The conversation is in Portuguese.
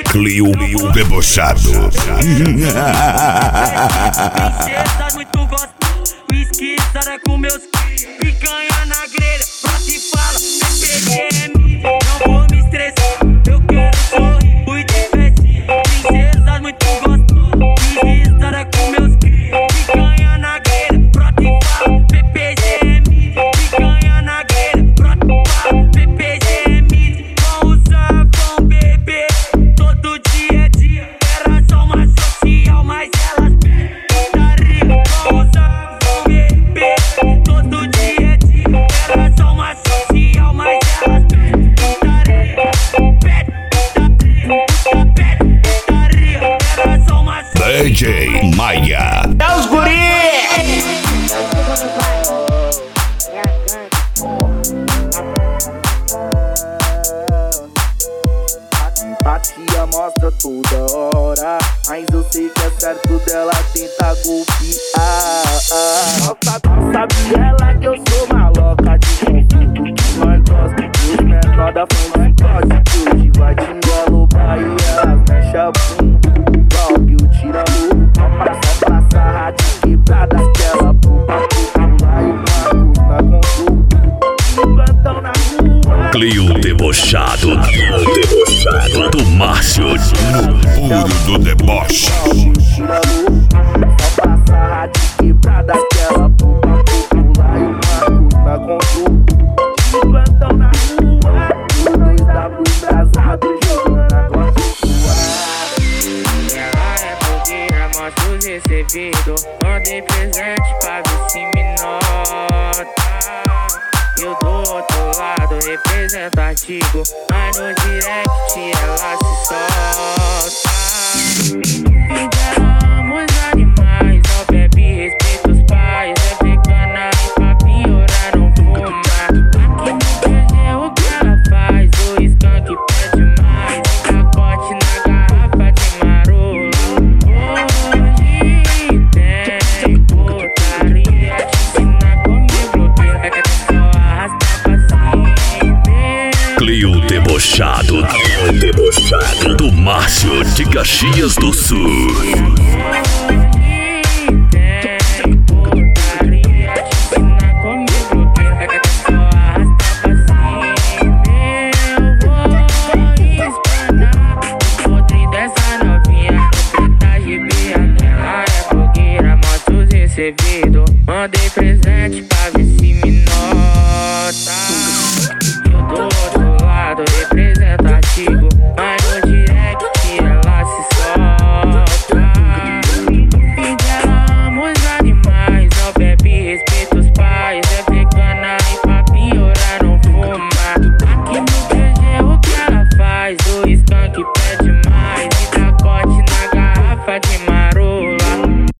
Clio debochado. Princesa muito gosto, whisky, sara com meus picanha na grelha. Brota e fala, PPM, não vou me estressar. Eu quero sorrir, fui de festinha. Princesa muito gosto, whisky, sara com meus picanha na grelha. Brota e fala, PPM, picanha na grelha. Brota e fala, PPM, vão usar, vão beber. Todo dia é dia, era só uma social, mas elas putaria. Vão usar, vão beber. Todo dia é dia, era só uma social, mas elas putaria. Putaria, era só uma social. DJ Maia. É os guri! A tia mostra toda hora, mas eu sei que é certo dela tentar golpear. Sabe ela que eu sou maloca de confundo, que nós gosta dos menor da fã de pode. Que hoje vai te engalobar e elas mexe a bunda. Logo eu tirando o pau, só pra sarrar de quebrada. Aquela pupa lá e o Marcos na consulta. E plantão na rua. Clio debochado. Do Márcio no puro do deboche. Só pra sarrar de quebrada. Aquela pupa lá e o Marcos na consulta. E plantão na rua. O 2W embrasado jogando a gosta suave. Ela é blogueira, mostra os recebidos. Mandei presente pra ver se me nota. Eu do outro lado representativo, mas no direct ela se solta. Fizemos animais, não bebe, respeita os pais. É vegana e pra piorar não fuma. Aqui no PG o que ela faz, o skunk pede mais. Capote na garrafa de marolo. Hoje tem putaria, te ensina comigo que é só arrastar pra cima. Clio debochado. Do Márcio de Caxias do Sul. Hoje tem putaria, te ensina comigo que é só arrastar pra cima. Eu vou espanar o podre dessa novinha. Preta de Bia, ela é blogueira, mostra os recebidos. Mandei presente